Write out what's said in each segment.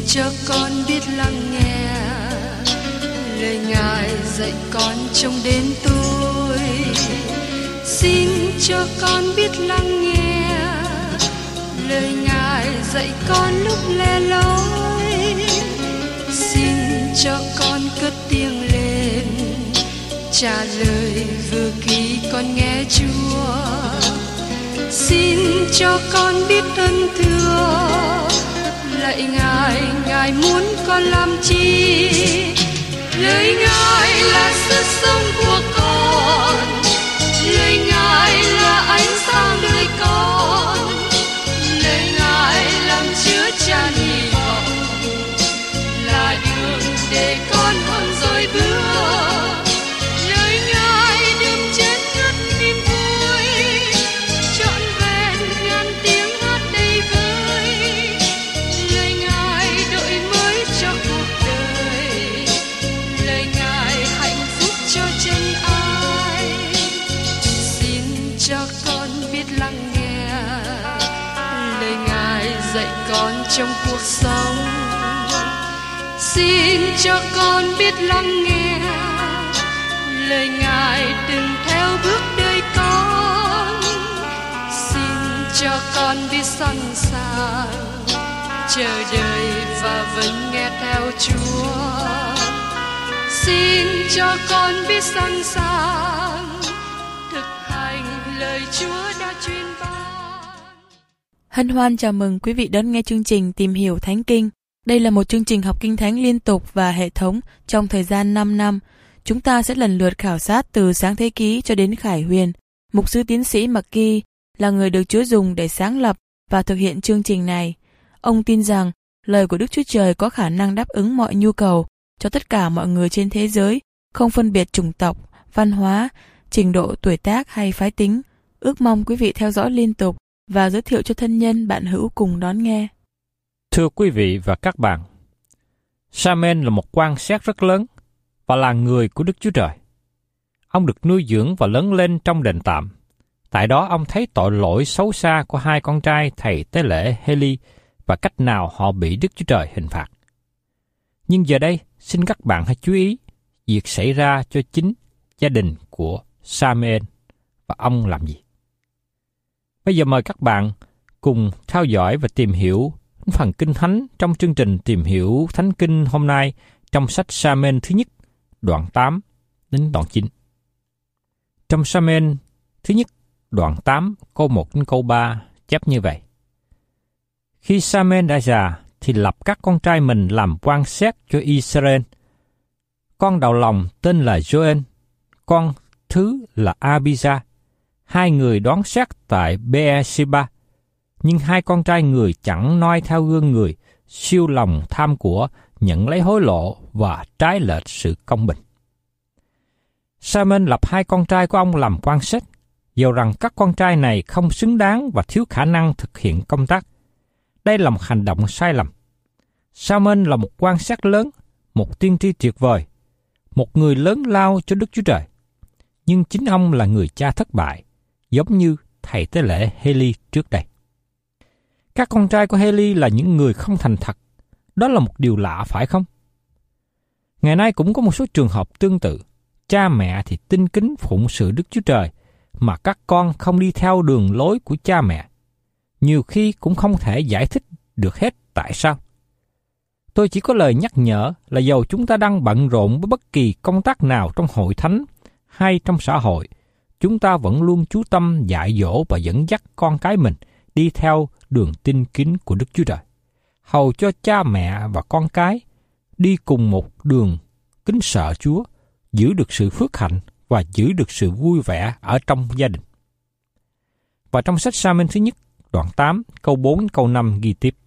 cho con biết lắng nghe lời Ngài dạy con trong đêm tối. Xin cho con biết lắng nghe lời Ngài dạy con lúc lẻ loi. Xin cho con cất tiếng lên trả lời vừa khi con nghe Chúa. Xin cho con biết ơn thưa lạy Ngài, Ngài muốn con làm chi? Lời Ngài là sức sống của con, lời Ngài là ánh sáng đời con, lời Ngài làm chứa chan hy vọng, là đường để con không dối bước. Lời Ngài đừng chết ngất niềm vui, trọn vẹn ngàn tiếng hát đầy vơi. Lời Ngài đổi mới cho cuộc đời, lời Ngài hạnh phúc cho chân ai. Xin cho con biết lắng nghe lời Ngài dạy con trong cuộc sống. Xin cho con biết lắng nghe lời Ngài từng theo bước đời con. Xin cho con biết sẵn sàng chờ đợi và vẫn nghe theo Chúa. Xin cho con biết sẵn sàng thực hành lời Chúa đã truyền ban. Hân hoan chào mừng quý vị đón nghe chương trình Tìm hiểu Thánh Kinh. Đây là một chương trình học Kinh Thánh liên tục và hệ thống trong thời gian 5 năm. Chúng ta sẽ lần lượt khảo sát từ Sáng Thế Ký cho đến Khải Huyền. Mục sư tiến sĩ McGee là người được Chúa dùng để sáng lập và thực hiện chương trình này. Ông tin rằng lời của Đức Chúa Trời có khả năng đáp ứng mọi nhu cầu cho tất cả mọi người trên thế giới, không phân biệt chủng tộc, văn hóa, trình độ tuổi tác hay phái tính. Ước mong quý vị theo dõi liên tục và giới thiệu cho thân nhân bạn hữu cùng đón nghe. Thưa quý vị và các bạn, Sa-men là một quan xét rất lớn và là người của Đức Chúa Trời. Ông được nuôi dưỡng và lớn lên trong đền tạm. Tại đó ông thấy tội lỗi xấu xa của hai con trai thầy tế lễ Hê-li và cách nào họ bị Đức Chúa Trời hình phạt. Nhưng giờ đây, xin các bạn hãy chú ý việc xảy ra cho chính gia đình của Sa-men và ông làm gì. Bây giờ mời các bạn cùng theo dõi và tìm hiểu phần Kinh Thánh trong chương trình Tìm hiểu Thánh Kinh hôm nay trong sách Sa-men thứ nhất, đoạn 8 đến đoạn 9. Trong Sa-men thứ nhất, đoạn 8, câu 1 đến câu 3 chép như vậy. Khi Sa-men đã già thì lập các con trai mình làm quan xét cho Israel. Con đầu lòng tên là Joel, con thứ là Abijah. Hai người đoán xét tại Beer-sheba. Nhưng hai con trai người chẳng noi theo gương người, siêu lòng tham của, nhận lấy hối lộ và trái lệch sự công bình. Sa-men lập hai con trai của ông làm quan xét, dầu rằng các con trai này không xứng đáng và thiếu khả năng thực hiện công tác. Đây là một hành động sai lầm. Sa-men là một quan xét lớn, một tiên tri tuyệt vời, một người lớn lao cho Đức Chúa Trời. Nhưng chính ông là người cha thất bại, giống như thầy tế lễ Hê-li trước đây. Các con trai của Hê-li là những người không thành thật. Đó là một điều lạ phải không? Ngày nay cũng có một số trường hợp tương tự. Cha mẹ thì tin kính phụng sự Đức Chúa Trời, mà các con không đi theo đường lối của cha mẹ. Nhiều khi cũng không thể giải thích được hết tại sao. Tôi chỉ có lời nhắc nhở là dầu chúng ta đang bận rộn với bất kỳ công tác nào trong hội thánh hay trong xã hội, chúng ta vẫn luôn chú tâm dạy dỗ và dẫn dắt con cái mình đi theo đường tin kính của Đức Chúa Trời, hầu cho cha mẹ và con cái đi cùng một đường kính sợ Chúa, giữ được sự phước hạnh và giữ được sự vui vẻ ở trong gia đình. Và trong sách Sa-men thứ nhất, đoạn 8, câu 4, câu 5 ghi tiếp.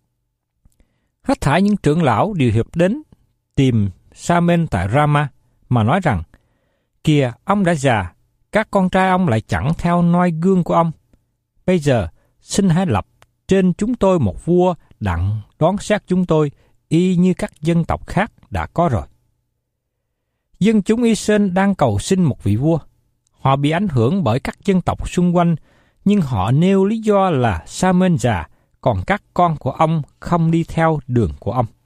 Hết thảy những trưởng lão đều hiệp đến tìm Sa-men tại Rama mà nói rằng, kìa, ông đã già, các con trai ông lại chẳng theo noi gương của ông. Bây giờ, xin hãy lập trên chúng tôi một vua đặng đoán xét chúng tôi y như các dân tộc khác đã có rồi. Dân chúng Israel đang cầu xin một vị vua. Họ bị ảnh hưởng bởi các dân tộc xung quanh, nhưng họ nêu lý do là Sa-men già, còn các con của ông không đi theo đường của ông.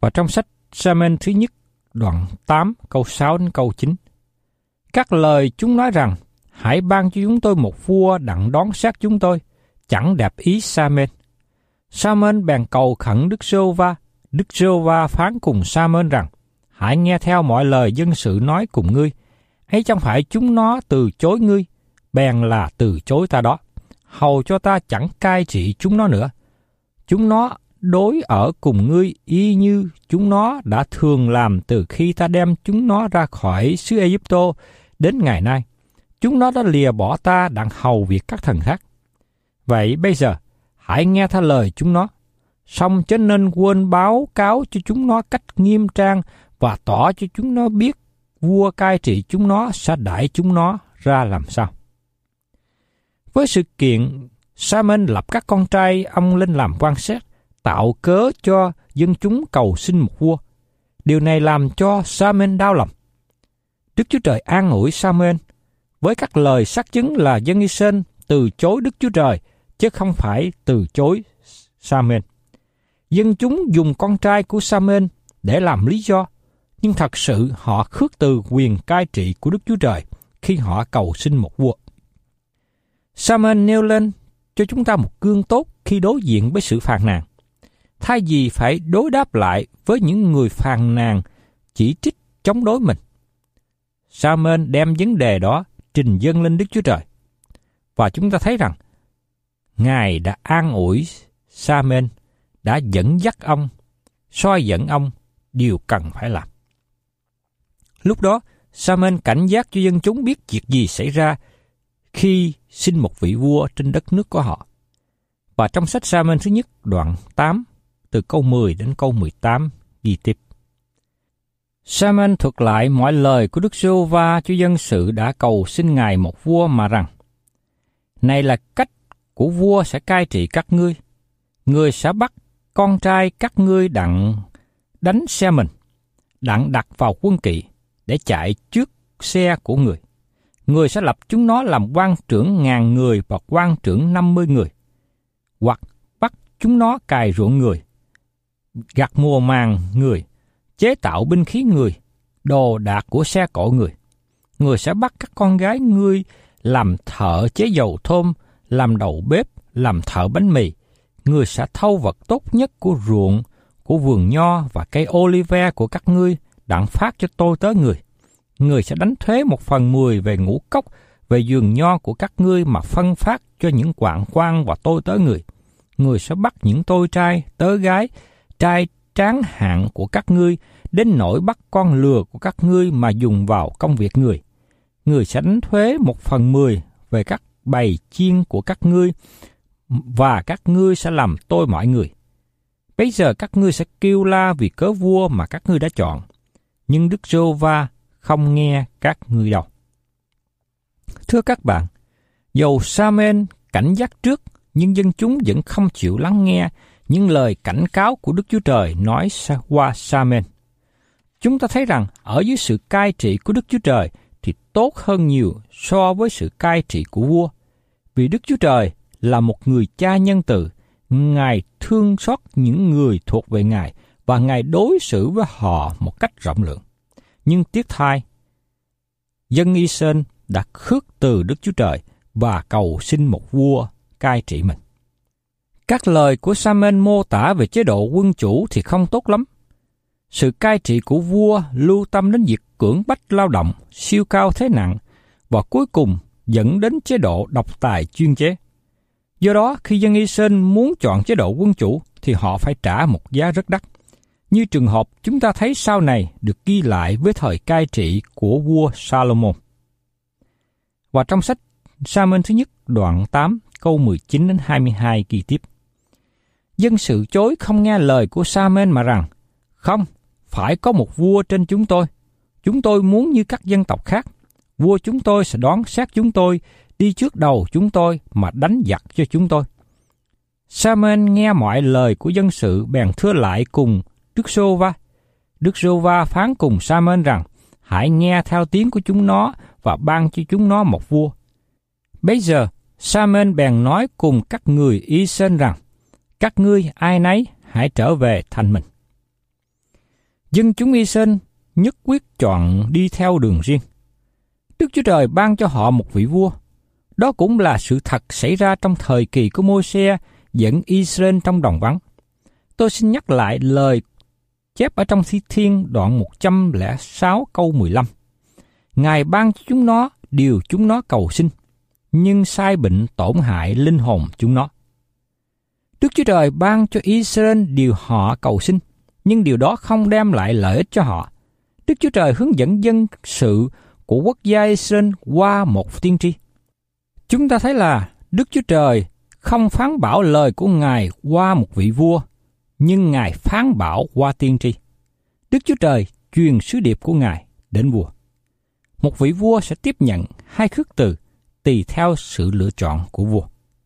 Và trong sách Sa-mên thứ nhất, đoạn 8, câu 6 đến câu 9. Các lời chúng nói rằng, hãy ban cho chúng tôi một vua đặng đón xét chúng tôi, chẳng đẹp ý Sa-mên. Sa-mên bèn cầu khẩn Đức Giê-hô-va. Đức Giê-hô-va phán cùng Sa-mên rằng, hãy nghe theo mọi lời dân sự nói cùng ngươi, ấy chẳng phải chúng nó từ chối ngươi, bèn là từ chối ta đó, hầu cho ta chẳng cai trị chúng nó nữa. Chúng nó đối ở cùng ngươi y như chúng nó đã thường làm từ khi ta đem chúng nó ra khỏi xứ Ê-díp-tô đến ngày nay. Chúng nó đã lìa bỏ ta đặng hầu việc các thần khác. Vậy bây giờ, hãy nghe theo lời chúng nó, song chớ nên quên báo cáo cho chúng nó cách nghiêm trang và tỏ cho chúng nó biết vua cai trị chúng nó sẽ đãi chúng nó ra làm sao. Với sự kiện, Sa-mên lập các con trai ông lên làm quan xét, tạo cớ cho dân chúng cầu xin một vua. Điều này làm cho Sa-mên đau lòng. Đức Chúa Trời an ủi Sa-mên với các lời xác chứng là dân Israel từ chối Đức Chúa Trời, chứ không phải từ chối Sa-mên. Dân chúng dùng con trai của Sa-mên để làm lý do, nhưng thật sự họ khước từ quyền cai trị của Đức Chúa Trời khi họ cầu xin một vua. Sa-mên nêu lên cho chúng ta một gương tốt khi đối diện với sự phàn nàn. Thay vì phải đối đáp lại với những người phàn nàn chỉ trích chống đối mình, Sa-mên đem vấn đề đó trình dâng lên Đức Chúa Trời. Và chúng ta thấy rằng Ngài đã an ủi Sa-mên, đã dẫn dắt ông, soi dẫn ông điều cần phải làm. Lúc đó, Sa-mên cảnh giác cho dân chúng biết việc gì xảy ra khi xin một vị vua trên đất nước của họ. Và trong sách Sa-mên thứ nhất, đoạn 8, từ câu 10 đến câu 18, ghi tiếp. Sa-mên thuật lại mọi lời của Đức Giê-hô-va cho dân sự đã cầu xin Ngài một vua mà rằng, này là cách của vua sẽ cai trị các ngươi. Ngươi sẽ bắt con trai các ngươi đặng đánh xe mình, đặng đặt vào quân kỵ để chạy trước xe của người. Người sẽ lập chúng nó làm quan trưởng 1000 người và quan trưởng 50 người. Hoặc bắt chúng nó cày ruộng người, gặt mùa màng người, chế tạo binh khí người, đồ đạc của xe cộ người. Người sẽ bắt các con gái ngươi làm thợ chế dầu thơm, làm đầu bếp, làm thợ bánh mì. Người sẽ thâu vật tốt nhất của ruộng, của vườn nho và cây olive của các ngươi, đặng phát cho tôi tớ người. Người sẽ đánh thuế 1/10 về ngũ cốc, về vườn nho của các ngươi mà phân phát cho những quạng quan và tôi tớ người. Người sẽ bắt những tôi trai, tớ gái, trai tráng hạng của các ngươi, đến nỗi bắt con lừa của các ngươi mà dùng vào công việc người. Người sẽ đánh thuế 1/10 về các bầy chiên của các ngươi, và các ngươi sẽ làm tôi mọi người. Bây giờ các ngươi sẽ kêu la vì cớ vua mà các ngươi đã chọn, nhưng Đức Giê-hô-va không nghe các ngươi đâu. Thưa các bạn, dầu Sa-mên cảnh giác trước, nhưng dân chúng vẫn không chịu lắng nghe những lời cảnh cáo của Đức Chúa Trời nói qua Sa-mên. Chúng ta thấy rằng ở dưới sự cai trị của Đức Chúa Trời thì tốt hơn nhiều so với sự cai trị của vua. Vì Đức Chúa Trời là một người cha nhân từ, Ngài thương xót những người thuộc về Ngài và Ngài đối xử với họ một cách rộng lượng. Nhưng tiếc thay, dân Israel đã khước từ Đức Chúa Trời và cầu xin một vua cai trị mình. Các lời của Sa-mên mô tả về chế độ quân chủ thì không tốt lắm. Sự cai trị của vua lưu tâm đến việc cưỡng bách lao động, siêu cao thế nặng và cuối cùng dẫn đến chế độ độc tài chuyên chế. Do đó, khi dân Israel muốn chọn chế độ quân chủ thì họ phải trả một giá rất đắt, như trường hợp chúng ta thấy sau này được ghi lại với thời cai trị của vua Salomon. Và trong sách Sa-mên thứ nhất đoạn 8 câu 19 đến 22 ghi tiếp. Dân sự chối không nghe lời của Sa-mên mà rằng, không, phải có một vua trên chúng tôi. Chúng tôi muốn như các dân tộc khác. Vua chúng tôi sẽ đoán xét chúng tôi, đi trước đầu chúng tôi mà đánh giặc cho chúng tôi. Sa-mên nghe mọi lời của dân sự bèn thưa lại cùng Đức Giê-hô-va. Đức Giê-hô-va phán cùng Sa-mên rằng, hãy nghe theo tiếng của chúng nó và ban cho chúng nó một vua. Bây giờ, Sa-mên bèn nói cùng các người Y-sên rằng, các ngươi ai nấy hãy trở về thành mình. Dân chúng Israel nhất quyết chọn đi theo đường riêng. Đức Chúa Trời ban cho họ một vị vua. Đó cũng là sự thật xảy ra trong thời kỳ của Môi-se dẫn Israel trong đồng vắng. Tôi xin nhắc lại lời chép ở trong Thi Thiên đoạn 106 câu 15. Ngài ban cho chúng nó điều chúng nó cầu xin, nhưng sai bệnh tổn hại linh hồn chúng nó. Đức Chúa Trời ban cho Israel điều họ cầu xin, nhưng điều đó không đem lại lợi ích cho họ. Đức Chúa Trời hướng dẫn dân sự của quốc gia Israel qua một tiên tri. Chúng ta thấy là Đức Chúa Trời không phán bảo lời của Ngài qua một vị vua, nhưng Ngài phán bảo qua tiên tri. Đức Chúa Trời truyền sứ điệp của Ngài đến vua. Một vị vua sẽ tiếp nhận hai khước từ tùy theo sự lựa chọn của vua.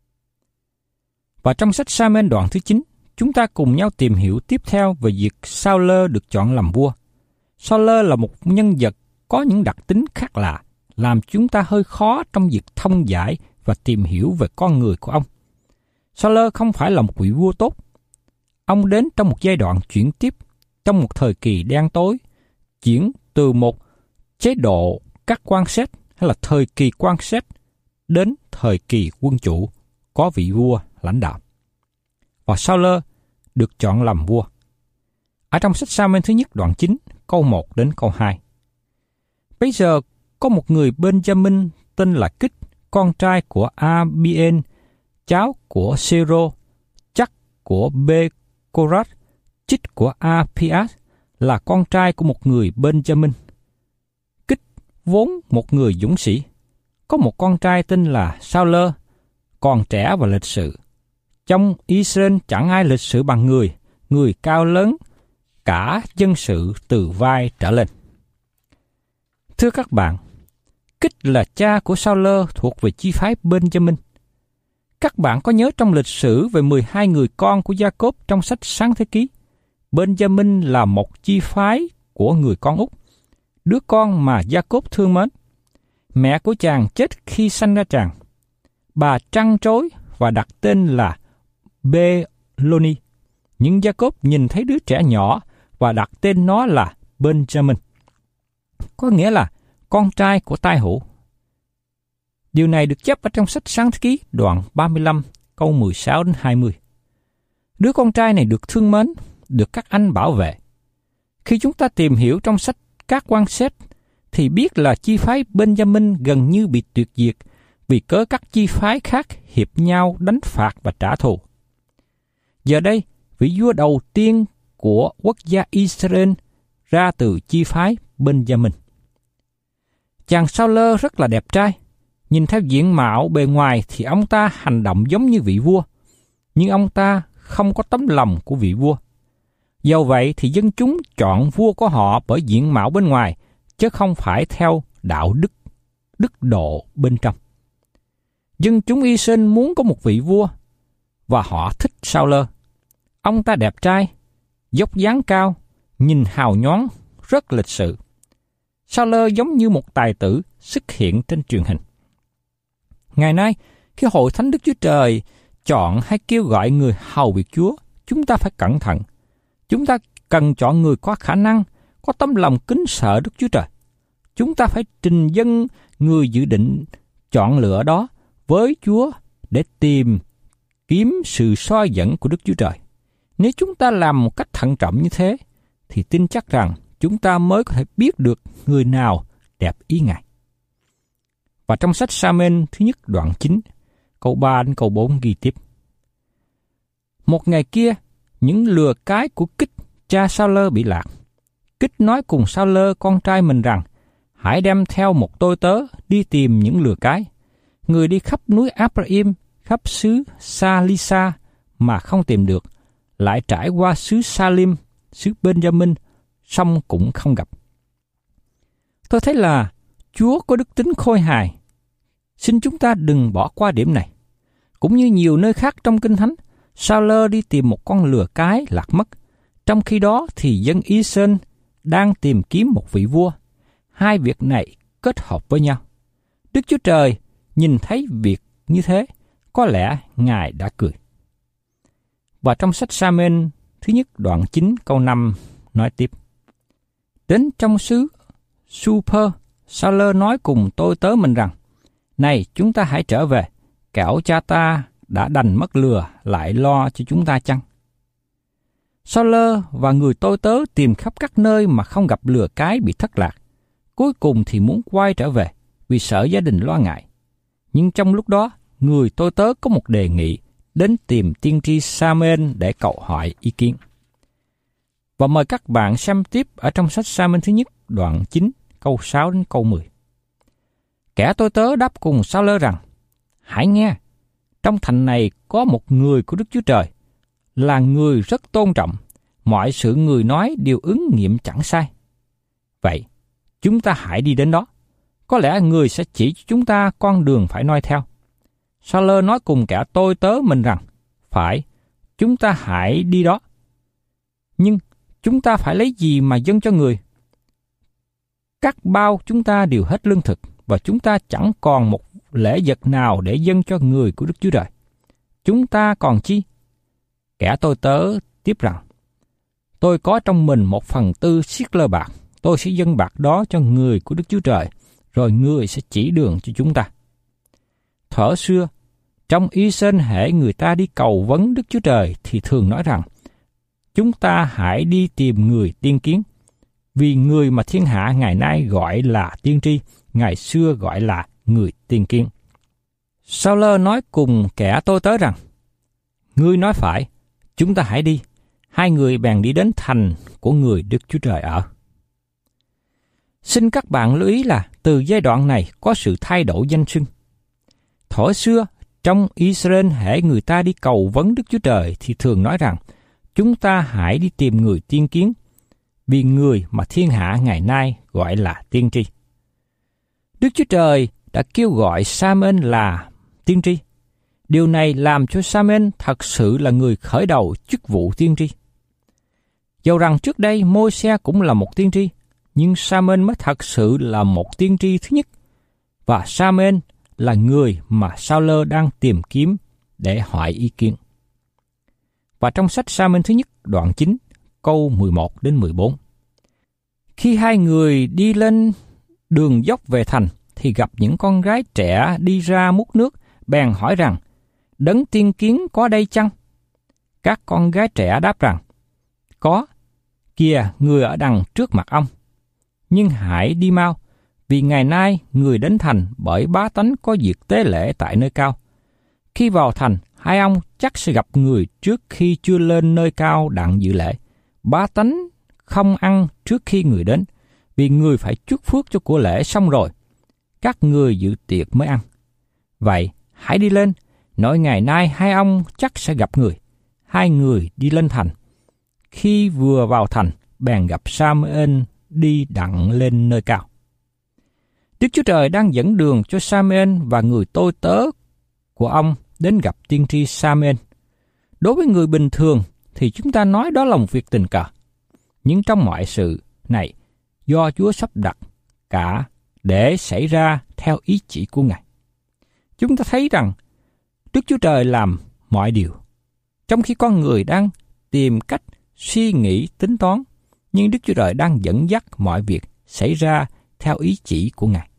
Và trong sách Sa-muên đoạn thứ 9, chúng ta cùng nhau tìm hiểu tiếp theo về việc Sa-ul được chọn làm vua. Sa-ul là một nhân vật có những đặc tính khác lạ, làm chúng ta hơi khó trong việc thông giải và tìm hiểu về con người của ông. Sa-ul không phải là một vị vua tốt. Ông đến trong một giai đoạn chuyển tiếp, trong một thời kỳ đen tối, chuyển từ một chế độ các quan xét hay là thời kỳ quan xét đến thời kỳ quân chủ, có vị vua lãnh đạo. Và Sa-ul được chọn làm vua. Ở trong sách Sa-muên thứ nhất đoạn 9, câu 1 đến câu 2. Bây giờ có một người Benjamin tên là Kích, con trai của Abien, cháu của Sero, chắc của Becorat, chích của Apias, là con trai của một người Benjamin. Kích vốn một người dũng sĩ, có một con trai tên là Sa-ul, còn trẻ và lịch sự. Trong Israel chẳng ai lịch sự bằng người cao lớn, cả dân sự từ vai trở lên. Thưa các bạn, Kích là cha của Sa-ul thuộc về chi phái Benjamin. Các bạn có nhớ trong lịch sử về 12 người con của Gia-cốp trong sách Sáng Thế Ký, Benjamin là một chi phái của người con út, đứa con mà Gia-cốp thương mến. Mẹ của chàng chết khi sanh ra chàng. Bà trăn trối và đặt tên là Bê-lô-ni. Nhưng Gia-cốp nhìn thấy đứa trẻ nhỏ và đặt tên nó là Benjamin, có nghĩa là con trai của tai hữu. Điều này được chép ở trong sách Sáng Thế Ký đoạn 35 câu 16 đến 20. Đứa con trai này được thương mến, được các anh bảo vệ. Khi chúng ta tìm hiểu trong sách Các quan xét thì biết là chi phái Benjamin gần như bị tuyệt diệt vì cớ các chi phái khác hiệp nhau đánh phạt và trả thù. Giờ đây, vị vua đầu tiên của quốc gia Israel ra từ chi phái Benjamin. Chàng Sa-ul rất là đẹp trai. Nhìn theo diện mạo bề ngoài thì ông ta hành động giống như vị vua, nhưng ông ta không có tấm lòng của vị vua. Dầu vậy thì dân chúng chọn vua của họ bởi diện mạo bên ngoài, chứ không phải theo đạo đức, đức độ bên trong. Dân chúng Israel muốn có một vị vua, và họ thích Sa-ul. Ông ta đẹp trai, dốc dáng cao, nhìn hào nhoáng, rất lịch sự. Sa-ul giống như một tài tử xuất hiện trên truyền hình. Ngày nay, khi hội thánh Đức Chúa Trời chọn hay kêu gọi người hầu việc Chúa, chúng ta phải cẩn thận. Chúng ta cần chọn người có khả năng, có tấm lòng kính sợ Đức Chúa Trời. Chúng ta phải trình dâng người dự định chọn lựa đó với Chúa để tìm kiếm sự soi dẫn của Đức Chúa Trời. Nếu chúng ta làm một cách thận trọng như thế, thì tin chắc rằng chúng ta mới có thể biết được người nào đẹp ý Ngài. Và trong sách Sa-muên thứ nhất đoạn 9, câu 3 đến câu 4 ghi tiếp. Một ngày kia, những lừa cái của Kích, cha Sa-ul bị lạc. Kích nói cùng Sa-ul con trai mình rằng, hãy đem theo một tôi tớ đi tìm những lừa cái. Người đi khắp núi Ephraim, khắp xứ Sa-li-sa mà không tìm được, lại trải qua xứ Sa-lim, xứ Benjamin, song cũng không gặp. Tôi thấy là Chúa có đức tính khôi hài. Xin chúng ta đừng bỏ qua điểm này. Cũng như nhiều nơi khác trong Kinh Thánh, Sa-ul đi tìm một con lừa cái lạc mất. Trong khi đó thì dân Israel đang tìm kiếm một vị vua. Hai việc này kết hợp với nhau. Đức Chúa Trời nhìn thấy việc như thế, có lẽ Ngài đã cười. Và trong sách Sa-muên thứ nhất đoạn 9 câu 5 nói tiếp. Đến trong xứ Super, Sa-lơ nói cùng tôi tớ mình rằng, này, chúng ta hãy trở về, kẻo cha ta đã đành mất lừa lại lo cho chúng ta chăng? Sa-lơ và người tôi tớ tìm khắp các nơi mà không gặp lừa cái bị thất lạc. Cuối cùng thì muốn quay trở về vì sợ gia đình lo ngại. Nhưng trong lúc đó, người tôi tớ có một đề nghị đến tìm tiên tri Sa-muen để cầu hỏi ý kiến. Và mời các bạn xem tiếp ở trong sách Sa-muen thứ nhất, đoạn 9, câu 6 đến câu 10. Kẻ tôi tớ đáp cùng Sa-lơ rằng, hãy nghe, trong thành này có một người của Đức Chúa Trời, là người rất tôn trọng, mọi sự người nói đều ứng nghiệm chẳng sai. Vậy, chúng ta hãy đi đến đó, có lẽ người sẽ chỉ cho chúng ta con đường phải noi theo. Sa-lơ nói cùng kẻ tôi tớ mình rằng, phải, chúng ta hãy đi đó. Nhưng chúng ta phải lấy gì mà dâng cho người? Các bao chúng ta đều hết lương thực, và chúng ta chẳng còn một lễ vật nào để dâng cho người của Đức Chúa Trời. Chúng ta còn chi? Kẻ tôi tớ tiếp rằng, tôi có trong mình 1/4 siết lơ bạc, tôi sẽ dâng bạc đó cho người của Đức Chúa Trời, rồi người sẽ chỉ đường cho chúng ta. Thuở xưa, trong Israel hễ người ta đi cầu vấn Đức Chúa Trời thì thường nói rằng, chúng ta hãy đi tìm người tiên kiến, vì người mà thiên hạ ngày nay gọi là tiên tri, ngày xưa gọi là người tiên kiến. Sa-lơ nói cùng kẻ tôi tớ rằng, ngươi nói phải, chúng ta hãy đi. Hai người bèn đi đến thành của người Đức Chúa Trời ở. Xin các bạn lưu ý là từ giai đoạn này có sự thay đổi danh xưng. Thuở xưa, trong Israel hễ người ta đi cầu vấn Đức Chúa Trời thì thường nói rằng, chúng ta hãy đi tìm người tiên kiến, vì người mà thiên hạ ngày nay gọi là tiên tri. Đức Chúa Trời đã kêu gọi Sa-muen là tiên tri. Điều này làm cho Sa-muen thật sự là người khởi đầu chức vụ tiên tri. Dầu rằng trước đây Môi-se cũng là một tiên tri, nhưng Sa-muen mới thật sự là một tiên tri thứ nhất, và Sa-muen là người mà Sa-lơ đang tìm kiếm để hỏi ý kiến. Và trong sách Sa-muen thứ nhất, đoạn 9, câu 11 đến 14. Khi hai người đi lên đường dốc về thành, thì gặp những con gái trẻ đi ra múc nước, bèn hỏi rằng, đấng tiên kiến có đây chăng? Các con gái trẻ đáp rằng, có, kìa người ở đằng trước mặt ông. Nhưng hãy đi mau, vì ngày nay người đến thành bởi bá tánh có việc tế lễ tại nơi cao. Khi vào thành, hai ông chắc sẽ gặp người trước khi chưa lên nơi cao đặng dự lễ. Bá tánh không ăn trước khi người đến, vì người phải chúc phước cho của lễ xong rồi. Các người dự tiệc mới ăn. Vậy, hãy đi lên, nói ngày nay hai ông chắc sẽ gặp người. Hai người đi lên thành. Khi vừa vào thành, bèn gặp Sa-muen đi đặng lên nơi cao. Đức Chúa Trời đang dẫn đường cho Sa-muen và người tôi tớ của ông đến gặp tiên tri Sa-muen. Đối với người bình thường thì chúng ta nói đó là một việc tình cờ. Nhưng trong mọi sự này, do Chúa sắp đặt cả để xảy ra theo ý chỉ của Ngài. Chúng ta thấy rằng Đức Chúa Trời làm mọi điều, trong khi con người đang tìm cách suy nghĩ tính toán, nhưng Đức Chúa Trời đang dẫn dắt mọi việc xảy ra theo ý chỉ của Ngài.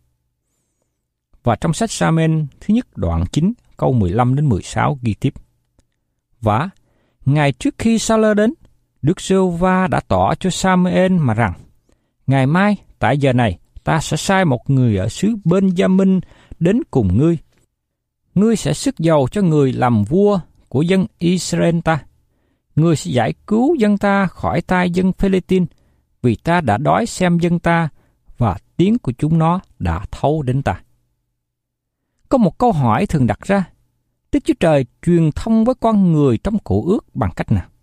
Và trong sách Sa-muen thứ nhất đoạn 9 câu 15 đến 16 ghi tiếp. Và ngày trước khi Sa-lơ đến, Đức Giê-hô-va đã tỏ cho Sa-muen mà rằng, ngày mai tại giờ này ta sẽ sai một người ở xứ Ben-gia-minh đến cùng ngươi. Ngươi sẽ sức dầu cho người làm vua của dân Israel ta. Ngươi sẽ giải cứu dân ta khỏi tay dân Phê-lê-tin, vì ta đã đói xem dân ta và tiếng của chúng nó đã thấu đến ta. Có một câu hỏi thường đặt ra, Đức Chúa Trời truyền thông với con người trong Cựu Ước bằng cách nào?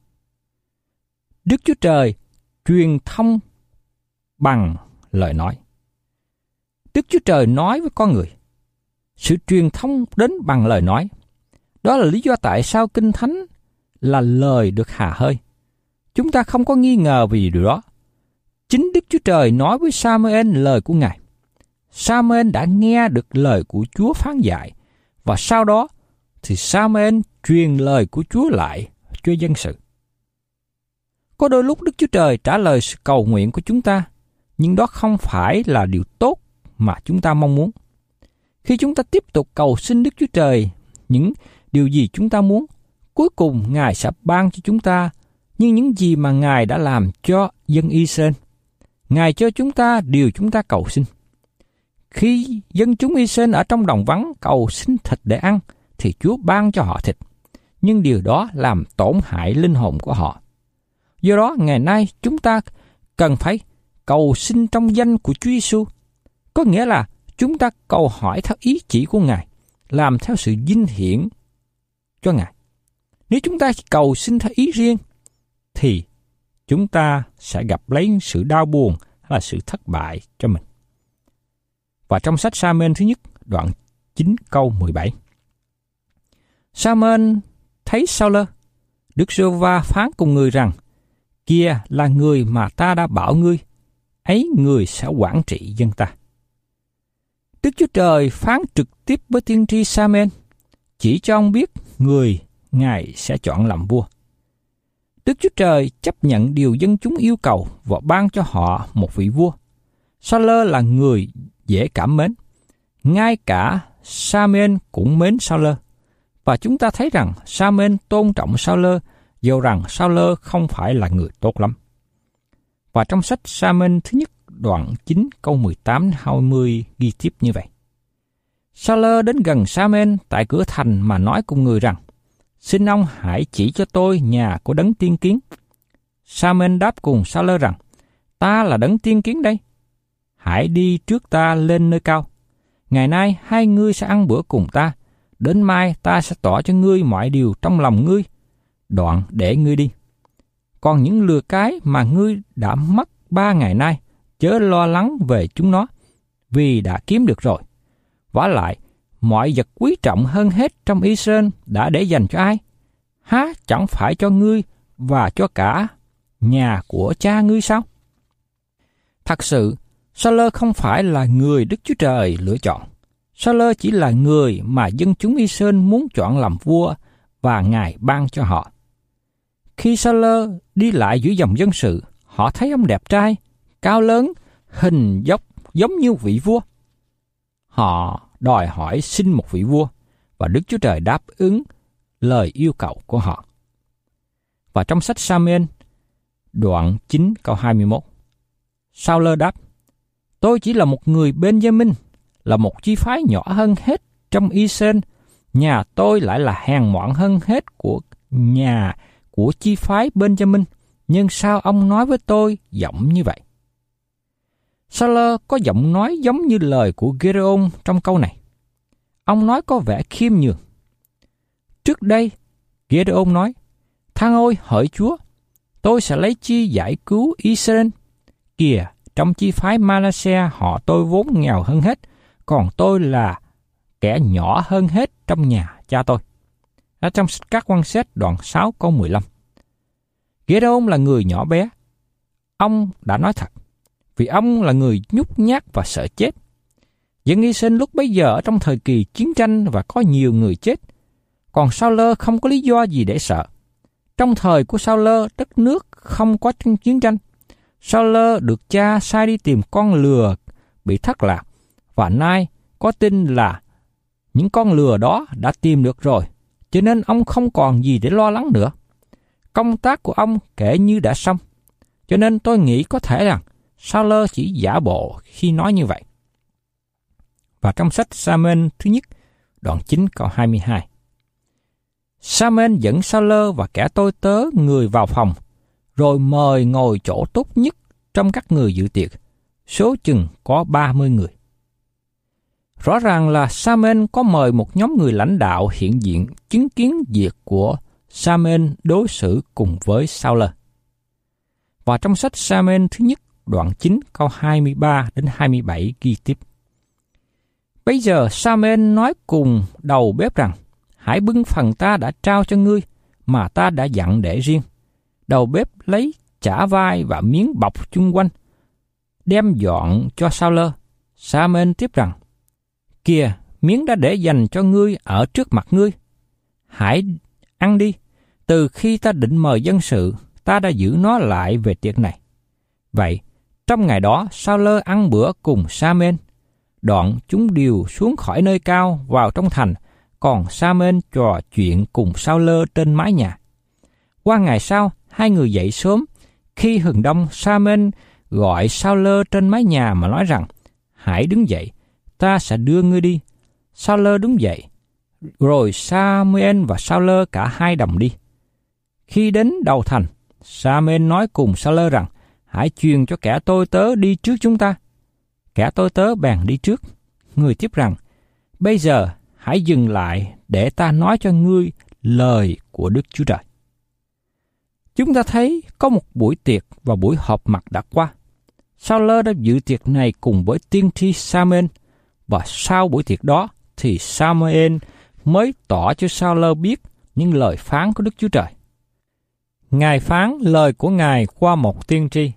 Đức Chúa Trời truyền thông bằng lời nói. Đức Chúa Trời nói với con người. Sự truyền thông đến bằng lời nói. Đó là lý do tại sao Kinh Thánh là lời được hà hơi. Chúng ta không có nghi ngờ về điều đó. Chính Đức Chúa Trời nói với Sa-muen lời của Ngài. Sa-muen đã nghe được lời của Chúa phán dạy, và sau đó thì Sa-muen truyền lời của Chúa lại cho dân sự. Có đôi lúc Đức Chúa Trời trả lời sự cầu nguyện của chúng ta, nhưng đó không phải là điều tốt mà chúng ta mong muốn. Khi chúng ta tiếp tục cầu xin Đức Chúa Trời những điều gì chúng ta muốn, cuối cùng Ngài sẽ ban cho chúng ta như những gì mà Ngài đã làm cho dân Israel. Ngài cho chúng ta điều chúng ta cầu xin. Khi dân chúng Israel ở trong đồng vắng cầu xin thịt để ăn, thì Chúa ban cho họ thịt, nhưng điều đó làm tổn hại linh hồn của họ. Do đó, ngày nay chúng ta cần phải cầu xin trong danh của Chúa Giêsu, có nghĩa là chúng ta cầu hỏi theo ý chỉ của Ngài, làm theo sự vinh hiển cho Ngài. Nếu chúng ta cầu xin theo ý riêng, thì chúng ta sẽ gặp lấy sự đau buồn hay là sự thất bại cho mình. Và trong sách Sa-mên thứ nhất, đoạn 9 câu 17. Sa-mên thấy Sa-lơ, Đức Giê-hô-va phán cùng người rằng: Kia là người mà ta đã bảo ngươi, ấy người sẽ quản trị dân ta. Đức Chúa Trời phán trực tiếp với tiên tri Sa-mên, chỉ cho ông biết người Ngài sẽ chọn làm vua. Đức Chúa Trời chấp nhận điều dân chúng yêu cầu và ban cho họ một vị vua. Sa-lơ là người dễ cảm mến. Ngay cả Sa-mên cũng mến Sa-lơ. Và chúng ta thấy rằng Sa-mên tôn trọng Sa-lơ, dù rằng Sa-lơ không phải là người tốt lắm. Và trong sách Sa-mên thứ nhất, đoạn 9 câu 18-20 ghi tiếp như vậy. Sa-lơ đến gần Sa-mên tại cửa thành mà nói cùng người rằng: Xin ông hãy chỉ cho tôi nhà của đấng tiên kiến. Sa-mên đáp cùng Sa-lơ rằng: Ta là đấng tiên kiến đây. Hãy đi trước ta lên nơi cao. Ngày nay hai ngươi sẽ ăn bữa cùng ta. Đến mai ta sẽ tỏ cho ngươi mọi điều trong lòng ngươi. Đoạn để ngươi đi. Còn những lừa cái mà ngươi đã mất 3 ngày nay, chớ lo lắng về chúng nó, vì đã kiếm được rồi. Vả lại, mọi vật quý trọng hơn hết trong Israel đã để dành cho ai? Há chẳng phải cho ngươi và cho cả nhà của cha ngươi sao? Thật sự, Sa-lơ không phải là người Đức Chúa Trời lựa chọn. Sa-lơ chỉ là người mà dân chúng Israel muốn chọn làm vua và Ngài ban cho họ. Khi Sa-lơ đi lại giữa dòng dân sự, họ thấy ông đẹp trai, cao lớn, hình dốc giống như vị vua. Họ đòi hỏi xin một vị vua, và Đức Chúa Trời đáp ứng lời yêu cầu của họ. Và trong sách Sa-mên, đoạn 9 câu 21, Sa-lơ đáp: Tôi chỉ là một người Ben-gia-minh, là một chi phái nhỏ hơn hết trong Israel. Nhà tôi lại là hèn mọn hơn hết của nhà của chi phái Ben-gia-minh. Nhưng sao ông nói với tôi giọng như vậy? Sa-lơ có giọng nói giống như lời của Gê-đê-ôn trong câu này. Ông nói có vẻ khiêm nhường. Trước đây, Gê-đê-ôn nói: Thang ôi hỡi Chúa, tôi sẽ lấy chi giải cứu Israel? Kìa, trong chi phái Ma-na-se họ tôi vốn nghèo hơn hết, còn tôi là kẻ nhỏ hơn hết trong nhà cha tôi. Ở trong các quan xét đoạn 6 câu 15. Gê-đê-ôn là người nhỏ bé. Ông đã nói thật, vì ông là người nhút nhát và sợ chết. Dân Israel lúc bấy giờ ở trong thời kỳ chiến tranh và có nhiều người chết. Còn Sa-lơ không có lý do gì để sợ. Trong thời của Sa-lơ, đất nước không có chiến tranh. Sa-lơ được cha sai đi tìm con lừa bị thất lạc, và nay có tin là những con lừa đó đã tìm được rồi, cho nên ông không còn gì để lo lắng nữa. Công tác của ông kể như đã xong, cho nên tôi nghĩ có thể rằng Sa-lơ chỉ giả bộ khi nói như vậy. Và trong sách Sa-mên thứ nhất, đoạn 9 câu 22, Sa-mên dẫn Sa-lơ và kẻ tôi tớ người vào phòng, rồi mời ngồi chỗ tốt nhất trong các người dự tiệc, số chừng có 30 người. Rõ ràng là Sa-mên có mời một nhóm người lãnh đạo hiện diện chứng kiến việc của Sa-mên đối xử cùng với Sa-lơ. Và trong sách Sa-mên thứ nhất, đoạn 9 câu 23 đến 27 ghi tiếp: Bây giờ Sa-mên nói cùng đầu bếp rằng: Hãy bưng phần ta đã trao cho ngươi, mà ta đã dặn để riêng. Đầu bếp lấy chả vai và miếng bọc chung quanh, đem dọn cho Sa-lơ. Sa-mên tiếp rằng: Kìa, miếng đã để dành cho ngươi ở trước mặt ngươi. Hãy ăn đi. Từ khi ta định mời dân sự, ta đã giữ nó lại về tiệc này. Vậy, Trong ngày đó, Sa-lơ ăn bữa cùng Sa-mên. Đoạn chúng đều xuống khỏi nơi cao vào trong thành, còn Sa-mên trò chuyện cùng Sa-lơ trên mái nhà. Qua ngày sau, hai người dậy sớm. Khi hừng đông, Sa-mên gọi Sa-lơ trên mái nhà mà nói rằng: hãy đứng dậy, ta sẽ đưa ngươi đi. Sa-lơ đứng dậy, rồi Sa-mên và Sa-lơ cả hai đồng đi. Khi đến đầu thành, Sa-mên nói cùng Sa-lơ rằng: hãy truyền cho kẻ tôi tớ đi trước chúng ta. Kẻ tôi tớ bèn đi trước. Người tiếp rằng: bây giờ hãy dừng lại để ta nói cho ngươi lời của Đức Chúa Trời. Chúng ta thấy có một buổi tiệc và buổi họp mặt đã qua. Sa-lơ đã dự tiệc này cùng với tiên tri Sa-mên, và sau buổi tiệc đó thì Sa-mên mới tỏ cho Sa-lơ biết những lời phán của Đức Chúa Trời. Ngài phán lời của Ngài qua một tiên tri.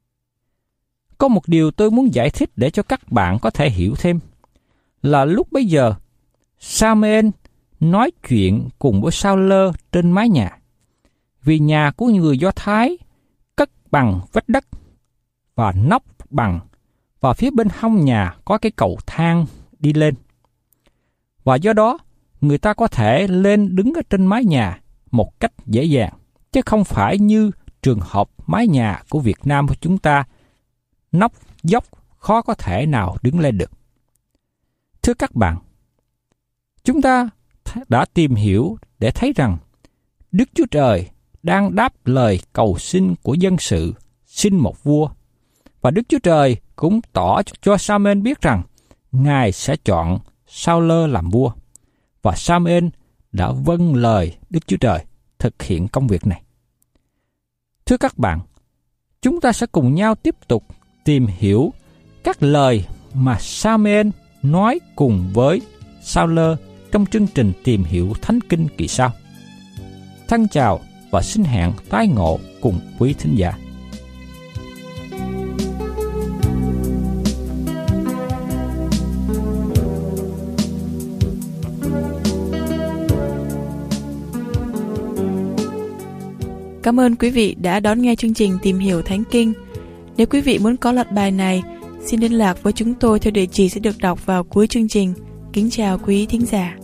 Có một điều tôi muốn giải thích để cho các bạn có thể hiểu thêm, là lúc bấy giờ Sa-mên nói chuyện cùng với Sa-lơ trên mái nhà, vì nhà của người Do Thái cất bằng vách đất và nóc bằng, và phía bên hông nhà có cái cầu thang đi lên. Và do đó, người ta có thể lên đứng ở trên mái nhà một cách dễ dàng, chứ không phải như trường hợp mái nhà của Việt Nam của chúng ta, nóc dốc khó có thể nào đứng lên được. Thưa các bạn, chúng ta đã tìm hiểu để thấy rằng Đức Chúa Trời đang đáp lời cầu xin của dân sự xin một vua, và Đức Chúa Trời cũng tỏ cho Sa-mên biết rằng Ngài sẽ chọn Sa-lơ làm vua, và Sa-mên đã vâng lời Đức Chúa Trời thực hiện công việc này. Thưa các bạn, chúng ta sẽ cùng nhau tiếp tục tìm hiểu các lời mà Sa-mên nói cùng với Sa-lơ trong chương trình tìm hiểu Thánh Kinh kỳ sau. Thân chào và xin hẹn tái ngộ cùng quý thính giả. Cảm ơn quý vị đã đón nghe chương trình Tìm hiểu Thánh Kinh. Nếu quý vị muốn có loạt bài này, xin liên lạc với chúng tôi theo địa chỉ sẽ được đọc vào cuối chương trình. Kính chào quý thính giả.